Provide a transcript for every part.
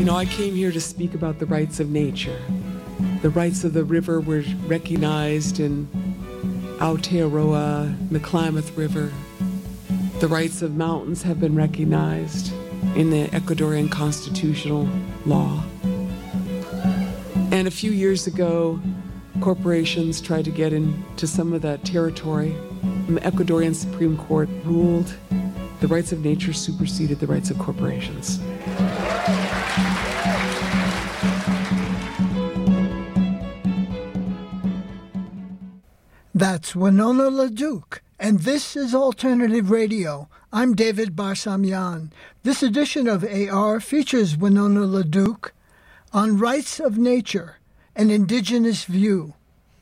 I came here to speak about the rights of nature. The rights of the river were recognized in Aotearoa, the Klamath River. The rights of mountains have been recognized in the Ecuadorian constitutional law. And a few years ago, corporations tried to get into some of that territory. And the Ecuadorian Supreme Court ruled the rights of nature superseded the rights of corporations. That's Winona LaDuke, and this is Alternative Radio. I'm David Barsamian. This edition of AR features Winona LaDuke on Rights of Nature, an Indigenous View.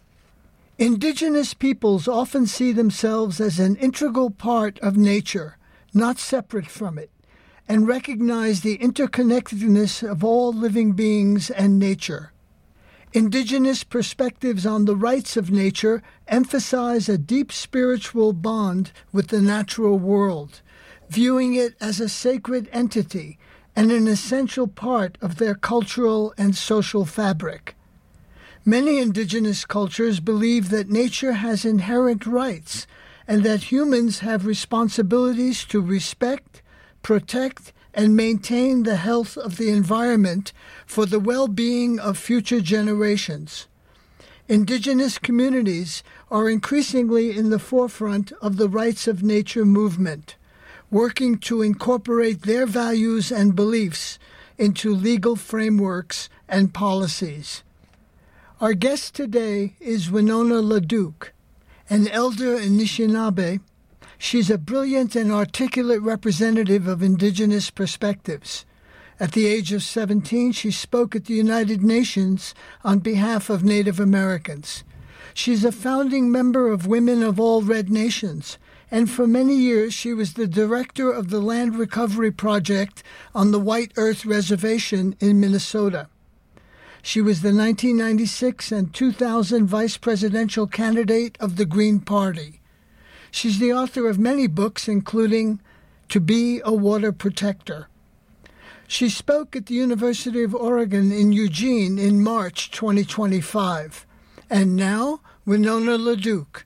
Indigenous peoples often see themselves as an integral part of nature, not separate from it, and recognize the interconnectedness of all living beings and nature. Indigenous perspectives on the rights of nature emphasize a deep spiritual bond with the natural world, viewing it as a sacred entity and an essential part of their cultural and social fabric. Many indigenous cultures believe that nature has inherent rights and that humans have responsibilities to respect, protect, and maintain the health of the environment for the well-being of future generations. Indigenous communities are increasingly in the forefront of the rights of nature movement, working to incorporate their values and beliefs into legal frameworks and policies. Our guest today is Winona LaDuke, an elder Anishinaabe. She's a brilliant and articulate representative of indigenous perspectives. At the age of 17, she spoke at the United Nations on behalf of Native Americans. She's a founding member of Women of All Red Nations, and for many years she was the director of the Land Recovery Project on the White Earth Reservation in Minnesota. She was the 1996 and 2000 vice presidential candidate of the Green Party. She's the author of many books, including To Be a Water Protector. She spoke at the University of Oregon in Eugene in March 2025. And now, Winona LaDuke.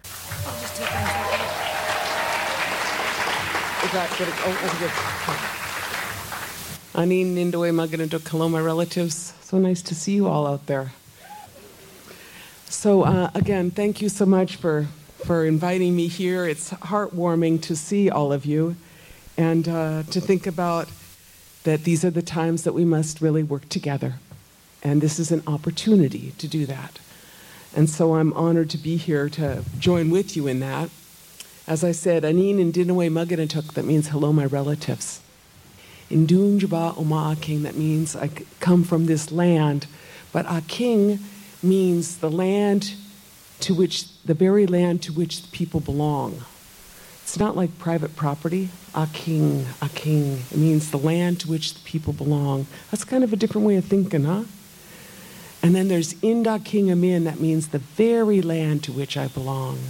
Anin Nindoe Maganadok, hello, my relatives. So nice to see you all out there. So again, thank you so much for inviting me here. It's heartwarming to see all of you and to think about that these are the times that we must really work together. And this is an opportunity to do that. And so I'm honored to be here to join with you in that. As I said, Anin and Dinawe Maganatuk, that means hello, my relatives. Indunjaba Oma King, that means I come from this land. But Aking means the land to which, the very land to which the people belong. It's not like private property. Aking. It means the land to which the people belong. That's kind of a different way of thinking, huh? And then there's Inda King Amin, that means the very land to which I belong.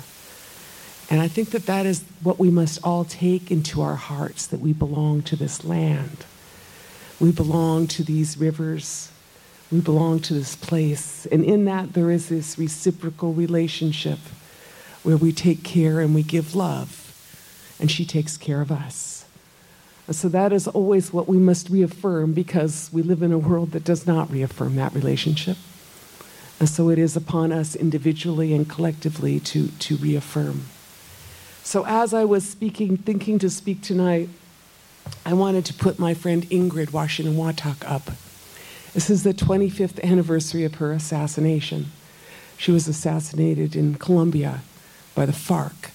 And I think that that is what we must all take into our hearts, that we belong to this land. We belong to these rivers. We belong to this place. And in that, there is this reciprocal relationship where we take care and we give love, and she takes care of us. And so that is always what we must reaffirm, because we live in a world that does not reaffirm that relationship. And so it is upon us individually and collectively to reaffirm. So as I was thinking to speak tonight, I wanted to put my friend Ingrid Washington-Watak up. This is the 25th anniversary of her assassination. She was assassinated in Colombia by the FARC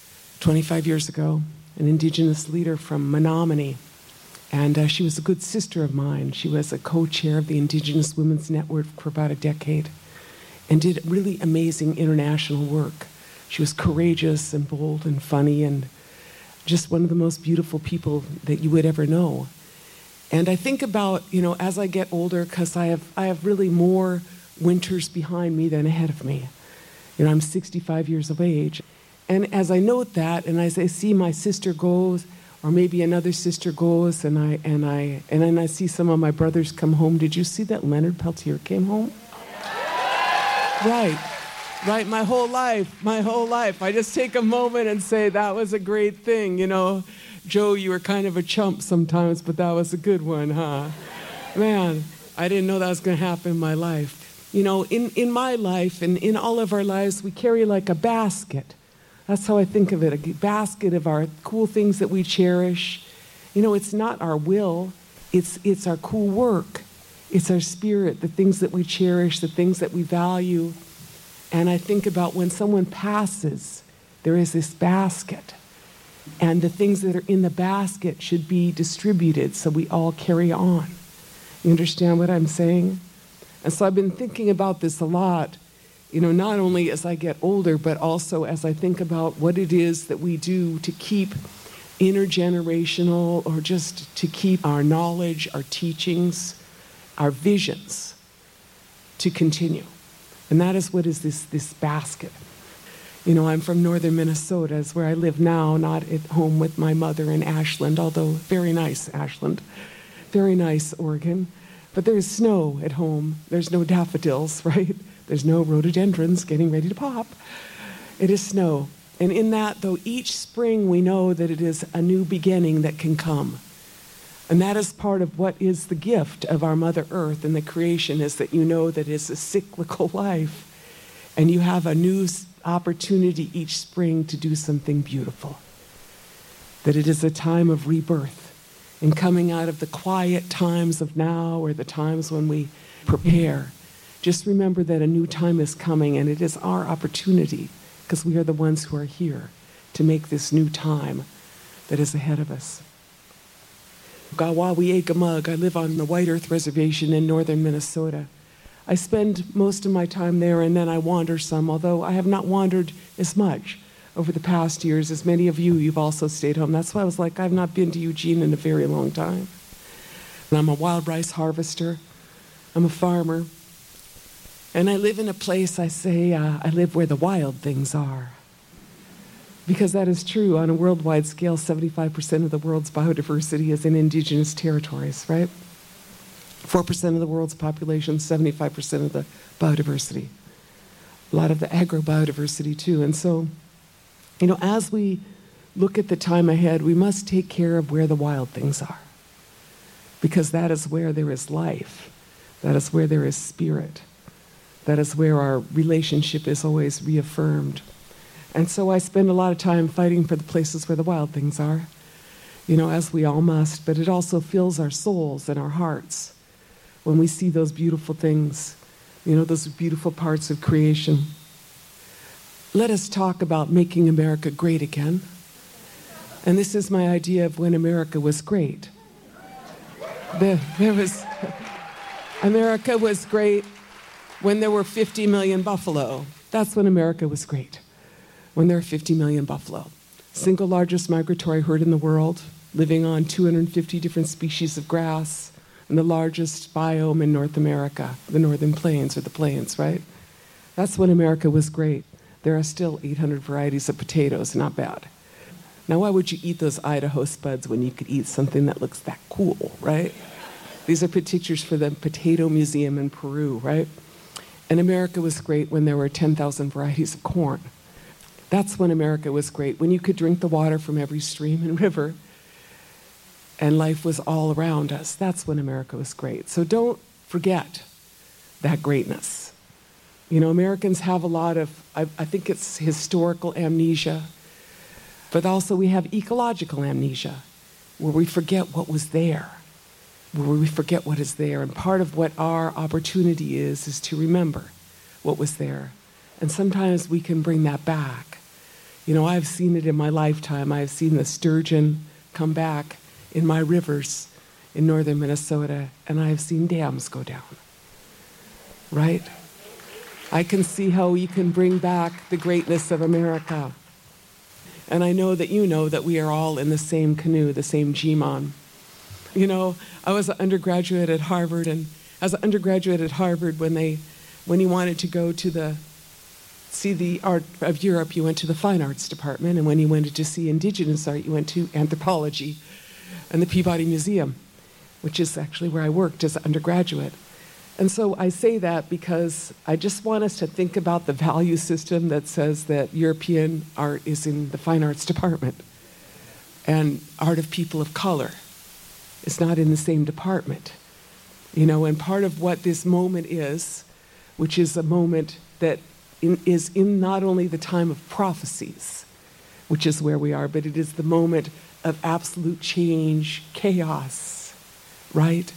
25 years ago, an indigenous leader from Menominee. And she was a good sister of mine. She was a co-chair of the Indigenous Women's Network for about a decade and did really amazing international work. She was courageous and bold and funny and just one of the most beautiful people that you would ever know. And I think about, as I get older, because I have really more winters behind me than ahead of me. I'm 65 years of age. And as I note that, and as I see my sister go Or maybe another sister goes and then I see some of my brothers come home. Did you see that Leonard Peltier came home? Right, my whole life. I just take a moment and say, that was a great thing, Joe, you were kind of a chump sometimes, but that was a good one, huh? Man, I didn't know that was going to happen in my life. In my life and in all of our lives, we carry like a basket. That's how I think of it, a basket of our cool things that we cherish. It's not our will, it's our cool work. It's our spirit, the things that we cherish, the things that we value. And I think about when someone passes, there is this basket. And the things that are in the basket should be distributed so we all carry on. You understand what I'm saying? And so I've been thinking about this a lot, not only as I get older, but also as I think about what it is that we do to keep intergenerational, or just to keep our knowledge, our teachings, our visions to continue. And that is what is this basket. I'm from northern Minnesota, is where I live now, not at home with my mother in Ashland, although very nice Ashland, very nice Oregon. But there's snow at home. There's no daffodils, right? There's no rhododendrons getting ready to pop. It is snow. And in that, though, each spring we know that it is a new beginning that can come. And that is part of what is the gift of our Mother Earth and the creation, is that you know that it's a cyclical life. And you have a new opportunity each spring to do something beautiful. That it is a time of rebirth and coming out of the quiet times of now, or the times when we prepare. Just remember that a new time is coming, and it is our opportunity, because we are the ones who are here to make this new time that is ahead of us. Gawawi-Egamug, I live on the White Earth Reservation in northern Minnesota. I spend most of my time there, and then I wander some, although I have not wandered as much over the past years as many of you. You've also stayed home. That's why I was like, I've not been to Eugene in a very long time. And I'm a wild rice harvester. I'm a farmer. And I live in a place, I say, I live where the wild things are. Because that is true. On a worldwide scale, 75% of the world's biodiversity is in indigenous territories, right? 4% of the world's population, 75% of the biodiversity. A lot of the agro-biodiversity, too. And so, as we look at the time ahead, we must take care of where the wild things are. Because that is where there is life. That is where there is spirit. That is where our relationship is always reaffirmed. And so I spend a lot of time fighting for the places where the wild things are, as we all must, but it also fills our souls and our hearts when we see those beautiful things, those beautiful parts of creation. Let us talk about making America great again. And this is my idea of when America was great. America was great when there were 50 million buffalo. That's when America was great. When there are 50 million buffalo. Single largest migratory herd in the world, living on 250 different species of grass, and the largest biome in North America, the Northern Plains, or the Plains, right? That's when America was great. There are still 800 varieties of potatoes, not bad. Now, why would you eat those Idaho spuds when you could eat something that looks that cool, right? These are pictures for the Potato Museum in Peru, right? And America was great when there were 10,000 varieties of corn. That's when America was great, when you could drink the water from every stream and river, and life was all around us. That's when America was great. So don't forget that greatness. Americans have a lot of, I think it's historical amnesia, but also we have ecological amnesia, where we forget what was there, where we forget what is there. And part of what our opportunity is to remember what was there. And sometimes we can bring that back. I've seen it in my lifetime. I've seen the sturgeon come back in my rivers in northern Minnesota, and I've seen dams go down, right? I can see how you can bring back the greatness of America. And I know that you know that we are all in the same canoe, the same G-Mon. I was an undergraduate at Harvard, and as an undergraduate at Harvard, when he wanted to go to the see the art of Europe, you went to the fine arts department, and when you wanted to see indigenous art, you went to anthropology and the Peabody Museum, which is actually where I worked as an undergraduate. And so I say that because I just want us to think about the value system that says that European art is in the fine arts department, and art of people of color is not in the same department. You know, and part of what this moment is, which is a moment that is in not only the time of prophecies, which is where we are, but it is the moment of absolute change, chaos, right?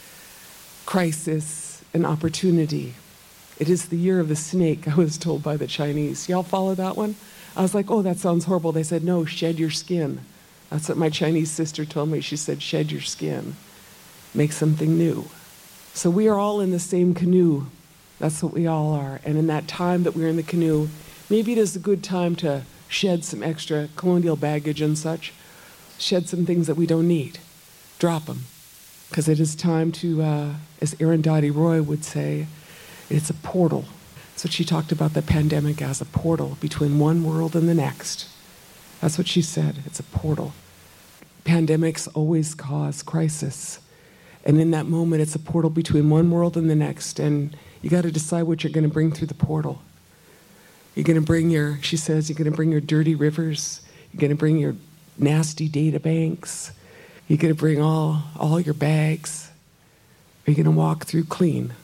Crisis and opportunity. It is the year of the snake, I was told by the Chinese. Y'all follow that one? I was like, oh, that sounds horrible. They said, no, shed your skin. That's what my Chinese sister told me. She said, shed your skin. Make something new. So we are all in the same canoe. That's what we all are. And in that time that we're in the canoe, maybe it is a good time to shed some extra colonial baggage and such. Shed some things that we don't need. Drop them. Because it is time to, as Arundhati Roy would say, it's a portal. That's what she talked about the pandemic as, a portal between one world and the next. That's what she said. It's a portal. Pandemics always cause crisis. And in that moment, it's a portal between one world and the next. And you got to decide what you're going to bring through the portal. You're going to bring your, she says, you're going to bring your dirty rivers. You're going to bring your nasty data banks. You're going to bring all your bags. Are you going to walk through clean?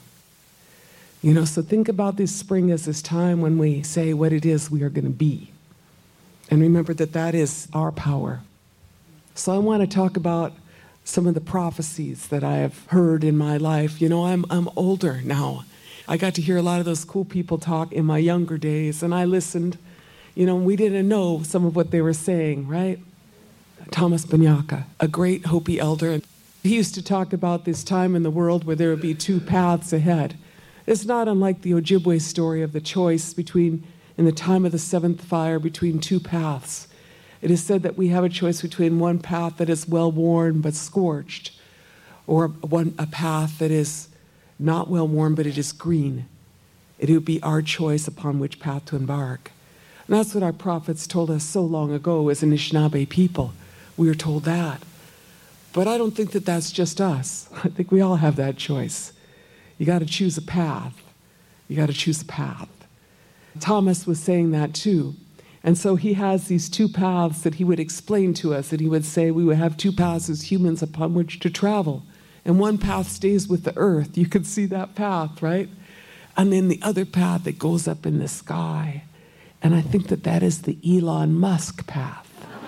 You know, so think about this spring as this time when we say what it is we are going to be. And remember that that is our power. So I want to talk about some of the prophecies that I have heard in my life. You know, I'm older now. I got to hear a lot of those cool people talk in my younger days, and I listened. You know, we didn't know some of what they were saying, right? Thomas Banyaka, a great Hopi elder. He used to talk about this time in the world where there would be two paths ahead. It's not unlike the Ojibwe story of the choice between, in the time of the seventh fire, between two paths. It is said that we have a choice between one path that is well-worn but scorched, or a path that is not well-worn but it is green. It would be our choice upon which path to embark. And that's what our prophets told us so long ago as Anishinaabe people. We were told that. But I don't think that that's just us. I think we all have that choice. You got to choose a path. You got to choose a path. Thomas was saying that too. And so he has these two paths that he would explain to us, that he would say we would have two paths as humans upon which to travel. And one path stays with the earth. You can see that path, right? And then the other path that goes up in the sky. And I think that that is the Elon Musk path.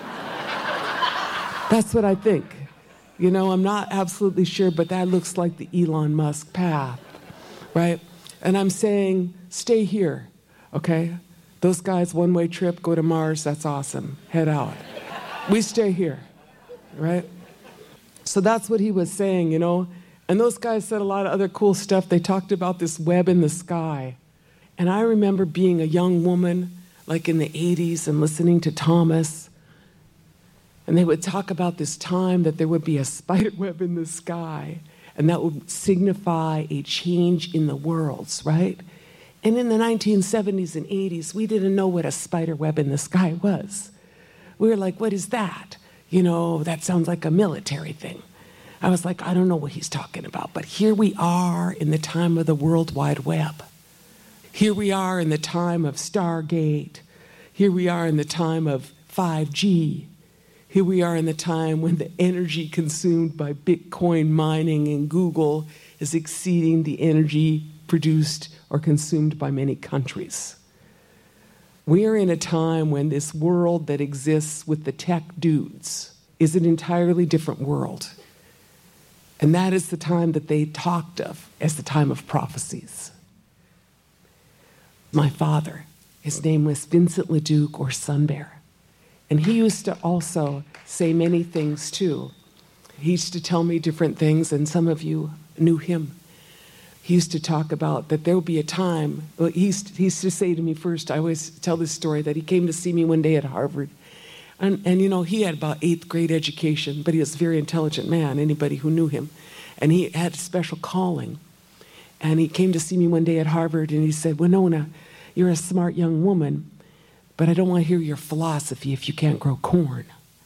That's what I think. You know, I'm not absolutely sure, but that looks like the Elon Musk path, right? And I'm saying, stay here, okay? Those guys, one-way trip, go to Mars, that's awesome. Head out. We stay here, right? So that's what he was saying, you know? And those guys said a lot of other cool stuff. They talked about this web in the sky. And I remember being a young woman, like in the 80s, and listening to Thomas. And they would talk about this time that there would be a spider web in the sky, and that would signify a change in the worlds, right? And in the 1970s and 80s, we didn't know what a spider web in the sky was. We were like, what is that? You know, that sounds like a military thing. I was like, I don't know what he's talking about. But here we are in the time of the World Wide Web. Here we are in the time of Stargate. Here we are in the time of 5G. Here we are in the time when the energy consumed by Bitcoin mining and Google is exceeding the energy produced or consumed by many countries. We are in a time when this world that exists with the tech dudes is an entirely different world. And that is the time that they talked of as the time of prophecies. My father, his name was Vincent LeDuc, or Sun Bear. And he used to also say many things too. He used to tell me different things, and some of you knew him. He used to talk about that there would be a time, well, he used to say to me first, I always tell this story, that he came to see me one day at Harvard. And you know, he had about 8th grade education, but he was a very intelligent man, anybody who knew him. And he had a special calling. And he came to see me one day at Harvard, and he said, Winona, you're a smart young woman, but I don't want to hear your philosophy if you can't grow corn.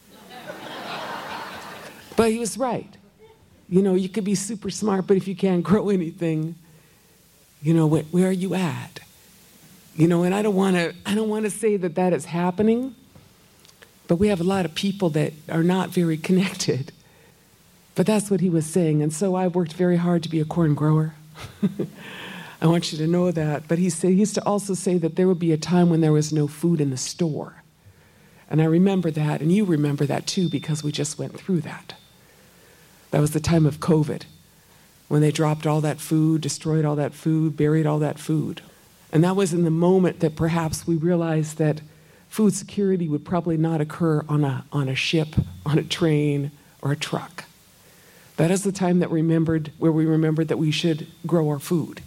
But he was right. You know, you could be super smart, but if you can't grow anything, you know, where are you at? You know, and I don't want to say that that is happening, but we have a lot of people that are not very connected. But that's what he was saying. And so I worked very hard to be a corn grower. I want you to know that. But he used to also say that there would be a time when there was no food in the store. And I remember that, and you remember that too, because we just went through that. That was the time of COVID, when they dropped all that food, destroyed all that food, buried all that food. And that was in the moment that perhaps we realized that food security would probably not occur on a ship, on a train, or a truck. That is the time that we remembered that we should grow our food.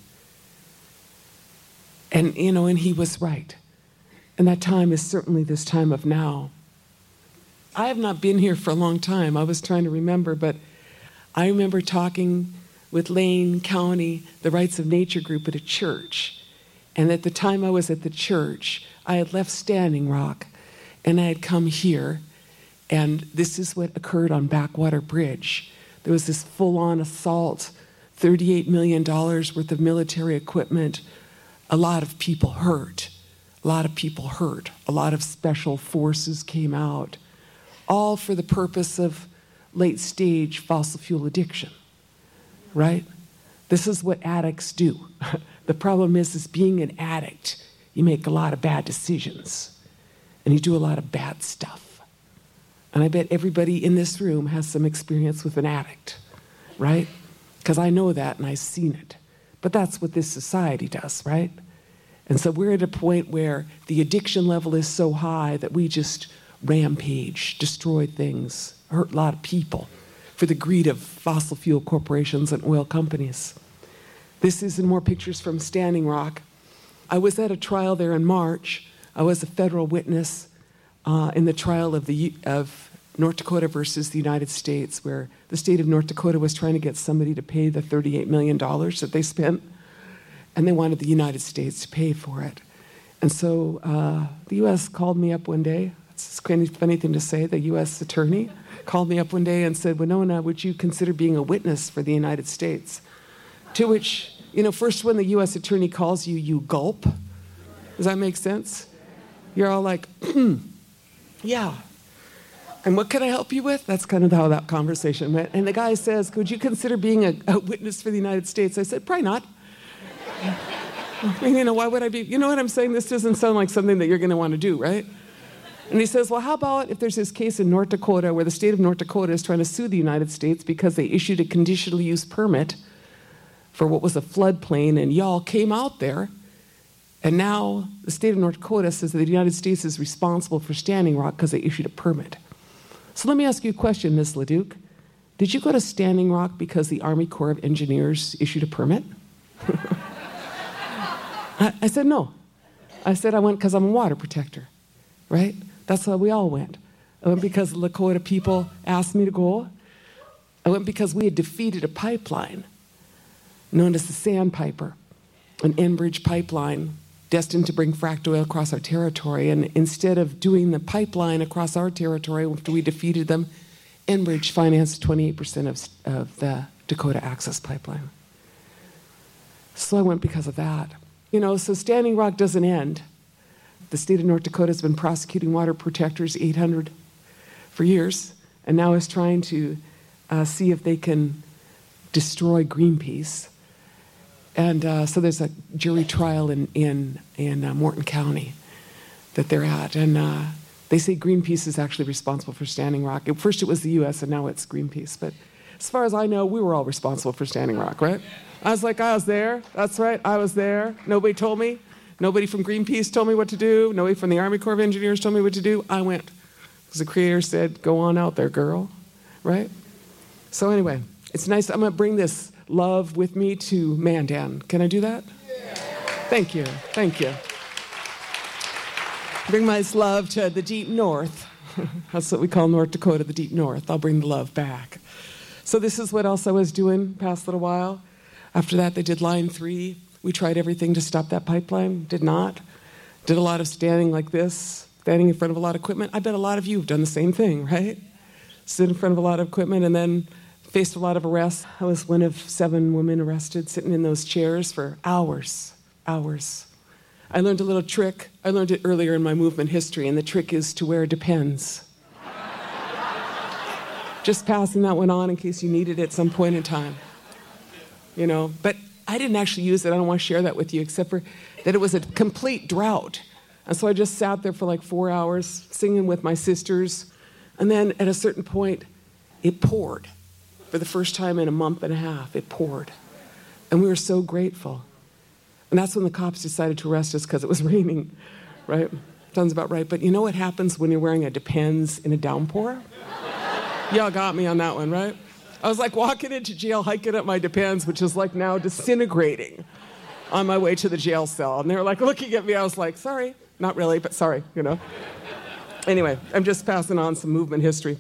And, you know, and he was right. And that time is certainly this time of now. I have not been here for a long time. I was trying to remember, but I remember talking with Lane County, the Rights of Nature group at a church. And at the time I was at the church, I had left Standing Rock, and I had come here, and this is what occurred on Backwater Bridge. There was this full-on assault, $38 million worth of military equipment, a lot of people hurt. A lot of special forces came out, all for the purpose of late-stage fossil fuel addiction, right? This is what addicts do. The problem is being an addict, you make a lot of bad decisions, and you do a lot of bad stuff. And I bet everybody in this room has some experience with an addict, right? Because I know that and I've seen it. But that's what this society does, right? And so we're at a point where the addiction level is so high that we just rampage, destroy things, hurt a lot of people for the greed of fossil fuel corporations and oil companies. This is in more pictures from Standing Rock. I was at a trial there in March. I was a federal witness in the trial of North Dakota versus the United States, where the state of North Dakota was trying to get somebody to pay the $38 million that they spent, and they wanted the United States to pay for it. And so the U.S. called me up one day. It's a funny thing to say. The U.S. attorney called me up one day and said, Winona, would you consider being a witness for the United States? To which, you know, first when the U.S. attorney calls you, you gulp. Does that make sense? You're all like, yeah. And what can I help you with? That's kind of how that conversation went. And the guy says, could you consider being a witness for the United States? I said, probably not. I mean, you know, why would I be? You know what I'm saying? This doesn't sound like something that you're going to want to do, right? And he says, well, how about if there's this case in North Dakota where the state of North Dakota is trying to sue the United States because they issued a conditional use permit for what was a floodplain, and y'all came out there, and now the state of North Dakota says that the United States is responsible for Standing Rock because they issued a permit. So let me ask you a question, Ms. LeDuc. Did you go to Standing Rock because the Army Corps of Engineers issued a permit? I said, no. I said, I went because I'm a water protector, right? That's how we all went. I went because the Lakota people asked me to go. I went because we had defeated a pipeline known as the Sandpiper, an Enbridge pipeline destined to bring fracked oil across our territory. And instead of doing the pipeline across our territory after we defeated them, Enbridge financed 28% of the Dakota Access Pipeline. So I went because of that. You know, so Standing Rock doesn't end. The state of North Dakota has been prosecuting water protectors, 800, for years, and now is trying to see if they can destroy Greenpeace. And so there's a jury trial in Morton County that they're at. And they say Greenpeace is actually responsible for Standing Rock. At first it was the U.S., and now it's Greenpeace. But as far as I know, we were all responsible for Standing Rock, right? I was like, I was there. That's right, I was there. Nobody told me. Nobody from Greenpeace told me what to do. Nobody from the Army Corps of Engineers told me what to do. I went. Because the Creator said, go on out there, girl. Right? So anyway, it's nice. I'm going to bring this love with me to Mandan. Can I do that? Yeah. Thank you. Thank you. Bring my love to the deep north. That's what we call North Dakota, the deep north. I'll bring the love back. So this is what else I was doing past little while. After that, they did Line 3. We tried everything to stop that pipeline. Did not. Did a lot of standing like this, standing in front of a lot of equipment. I bet a lot of you have done the same thing, right? Sit in front of a lot of equipment and then faced a lot of arrests. I was one of 7 women arrested, sitting in those chairs for hours. I learned a little trick. I learned it earlier in my movement history, and the trick is to wear Depends. Just passing that one on in case you need it at some point in time. But I didn't actually use it. I don't want to share that with you, except for that it was a complete drought. And so I just sat there for like 4 hours singing with my sisters. And then at a certain point, it poured. For the first time in a month and a half, it poured. And we were so grateful. And that's when the cops decided to arrest us because it was raining, right? Sounds about right. But you know what happens when you're wearing a Depends in a downpour? Y'all got me on that one, right? I was like walking into jail, hiking up my Depends, which is like now disintegrating on my way to the jail cell. And they were like looking at me. I was like, sorry. Not really, but sorry, Anyway, I'm just passing on some movement history.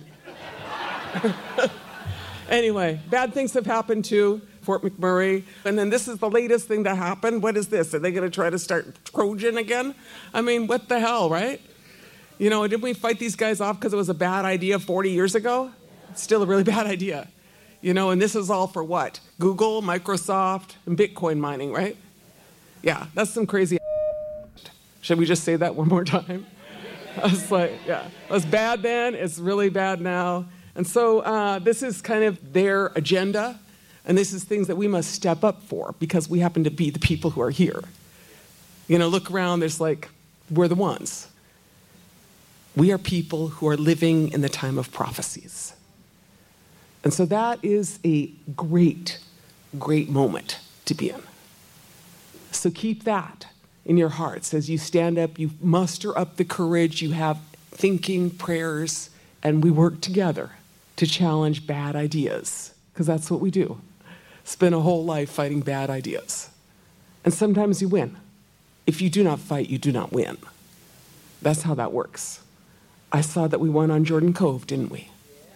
Anyway, bad things have happened too. Fort McMurray. And then this is the latest thing that happened. What is this? Are they going to try to start Trojan again? I mean, what the hell, right? Didn't we fight these guys off because it was a bad idea 40 years ago? It's still a really bad idea. And this is all for what? Google, Microsoft, and Bitcoin mining, right? Yeah, that's some crazy. Should we just say that one more time? I was like, yeah, it was bad then. It's really bad now. And so this is kind of their agenda, and this is things that we must step up for because we happen to be the people who are here. Look around, we're the ones. We are people who are living in the time of prophecies. And so that is a great, great moment to be in. So keep that in your hearts as you stand up, you muster up the courage, you have thinking, prayers, and we work together to challenge bad ideas, because that's what we do. Spend a whole life fighting bad ideas. And sometimes you win. If you do not fight, you do not win. That's how that works. I saw that we won on Jordan Cove, didn't we?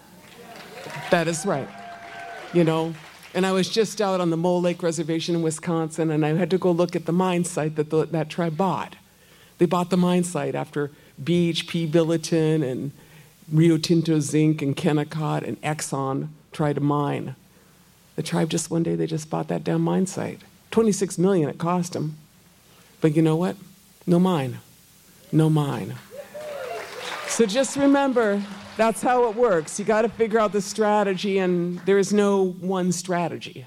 That is right. And I was just out on the Mole Lake Reservation in Wisconsin, and I had to go look at the mine site that that tribe bought. They bought the mine site after BHP Billiton and Rio Tinto Zinc and Kennecott and Exxon tried to mine. The tribe one day, they just bought that damn mine site. $26 million it cost them. But you know what? No mine. No mine. So just remember, that's how it works. You got to figure out the strategy, and there is no one strategy.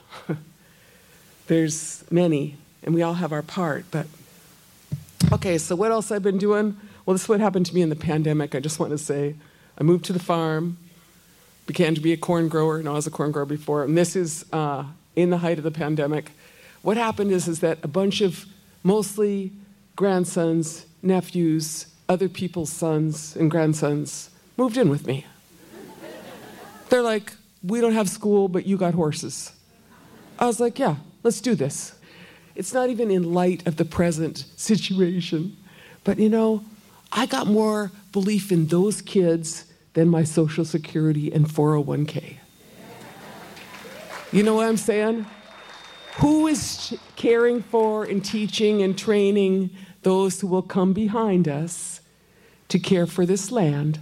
There's many, and we all have our part. But okay, so what else I've been doing? Well, this is what happened to me in the pandemic. I just want to say, I moved to the farm, began to be a corn grower. No, I was a corn grower before, and this is in the height of the pandemic. What happened is that a bunch of mostly grandsons, nephews, other people's sons and grandsons moved in with me. They're like, we don't have school, but you got horses. I was like, yeah, let's do this. It's not even in light of the present situation, but I got more belief in those kids than my Social Security and 401k. You know what I'm saying? Who is caring for and teaching and training those who will come behind us to care for this land?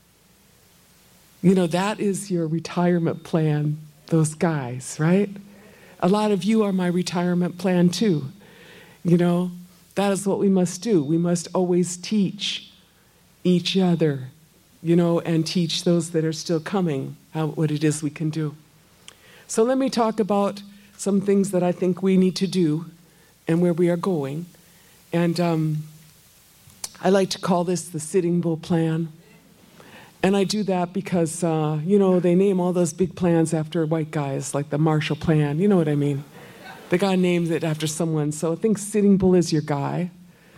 That is your retirement plan, those guys, right? A lot of you are my retirement plan too. That is what we must do. We must always teach each other, and teach those that are still coming what it is we can do. So let me talk about some things that I think we need to do and where we are going. And I like to call this the Sitting Bull Plan. And I do that because, they name all those big plans after white guys, like the Marshall Plan. You know what I mean? The guy names it after someone. So I think Sitting Bull is your guy.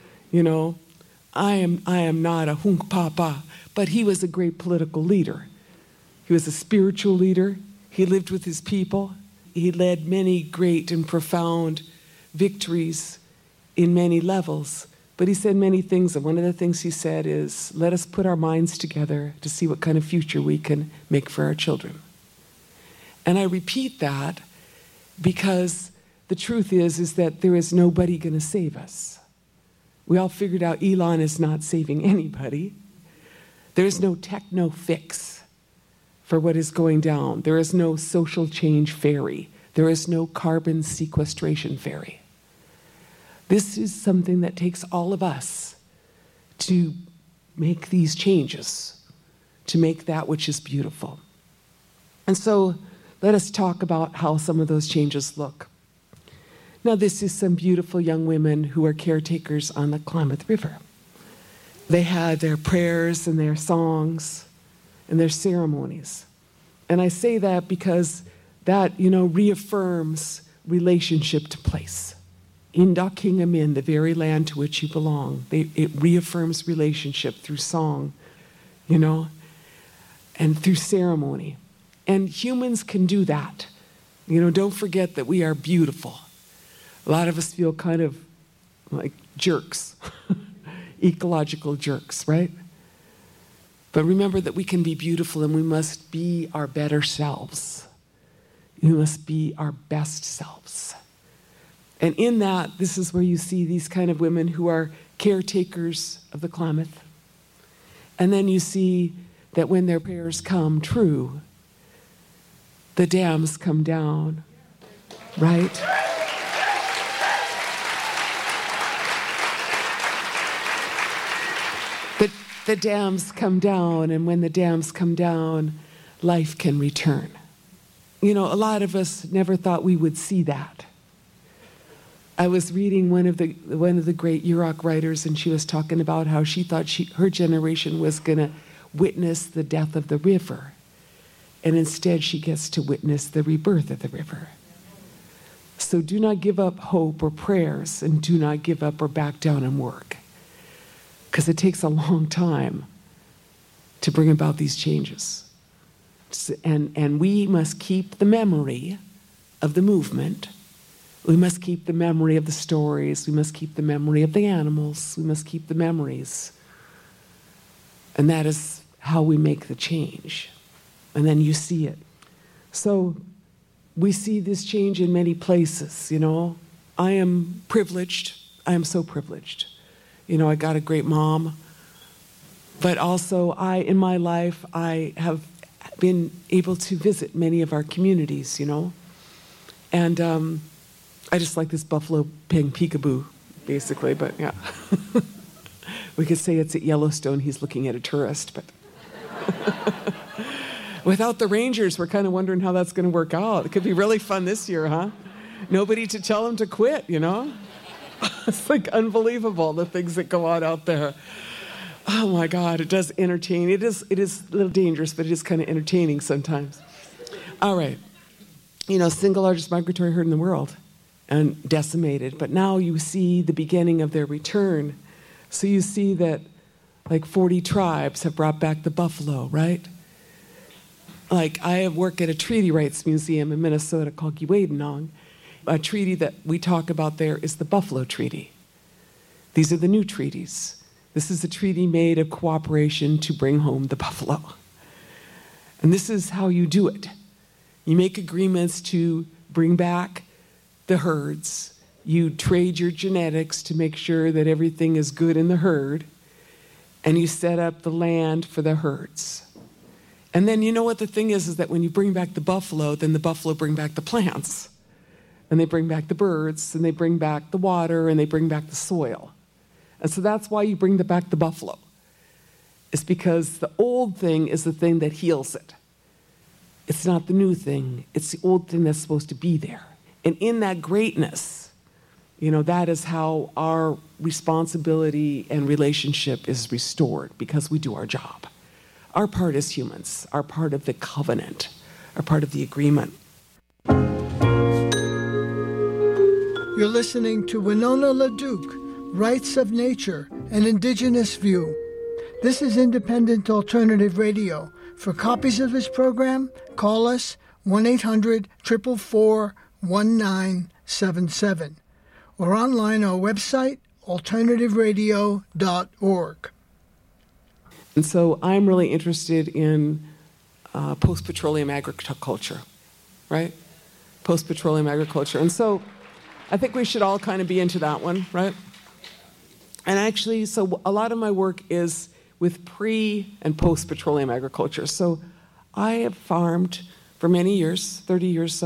I am not a hunk papa, but he was a great political leader. He was a spiritual leader. He lived with his people. He led many great and profound victories in many levels. But he said many things, and one of the things he said is, let us put our minds together to see what kind of future we can make for our children. And I repeat that because the truth is that there is nobody going to save us. We all figured out Elon is not saving anybody. There's no techno fix for what is going down. There is no social change fairy. There is no carbon sequestration fairy. This is something that takes all of us to make these changes, to make that which is beautiful. And so let us talk about how some of those changes look. Now, this is some beautiful young women who are caretakers on the Klamath River. They had their prayers and their songs and their ceremonies. And I say that because that, reaffirms relationship to place. Indakhingamin, the very land to which you belong. It reaffirms relationship through song, and through ceremony. And humans can do that. Don't forget that we are beautiful. A lot of us feel kind of like jerks, ecological jerks, right? But remember that we can be beautiful and we must be our better selves. We must be our best selves. And in that, this is where you see these kind of women who are caretakers of the Klamath. And then you see that when their prayers come true, the dams come down, right? The dams come down, and when the dams come down, life can return. A lot of us never thought we would see that. I was reading one of the great Yurok writers, and she was talking about how she thought her generation was going to witness the death of the river, and instead she gets to witness the rebirth of the river. So do not give up hope or prayers, and do not give up or back down and work, because it takes a long time to bring about these changes. And we must keep the memory of the movement. We must keep the memory of the stories. We must keep the memory of the animals. We must keep the memories. And that is how we make the change. And then you see it. So we see this change in many places, I am privileged. I am so privileged. I got a great mom. But also, in my life, I have been able to visit many of our communities, And I just like this buffalo paying peekaboo, basically, but yeah. We could say it's at Yellowstone, he's looking at a tourist, but without the rangers, we're kind of wondering how that's going to work out. It could be really fun this year, huh? Nobody to tell him to quit, It's like unbelievable, the things that go on out there. Oh my God, it does entertain. It is a little dangerous, but it is kind of entertaining sometimes. All right. Single largest migratory herd in the world and decimated. But now you see the beginning of their return. So you see that like 40 tribes have brought back the buffalo, right? Like I work at a treaty rights museum in Minnesota called Giwadenong. A treaty that we talk about there is the Buffalo Treaty. These are the new treaties. This is a treaty made of cooperation to bring home the buffalo. And this is how you do it. You make agreements to bring back the herds. You trade your genetics to make sure that everything is good in the herd. And you set up the land for the herds. And then what the thing is that when you bring back the buffalo, then the buffalo bring back the plants. And they bring back the birds, and they bring back the water, and they bring back the soil. And so that's why you bring back the buffalo. It's because the old thing is the thing that heals it. It's not the new thing. It's the old thing that's supposed to be there. And in that greatness, that is how our responsibility and relationship is restored, because we do our job. Our part as humans, our part of the covenant, our part of the agreement. You're listening to Winona LaDuke, Rights of Nature, an Indigenous View. This is Independent Alternative Radio. For copies of this program, call us 1-800-444-1977 or online our website, alternativeradio.org. And so I'm really interested in post-petroleum agriculture, right? Post-petroleum agriculture. And so I think we should all kind of be into that one, right? And actually, so a lot of my work is with pre- and post-petroleum agriculture. So I have farmed for many years, 30 years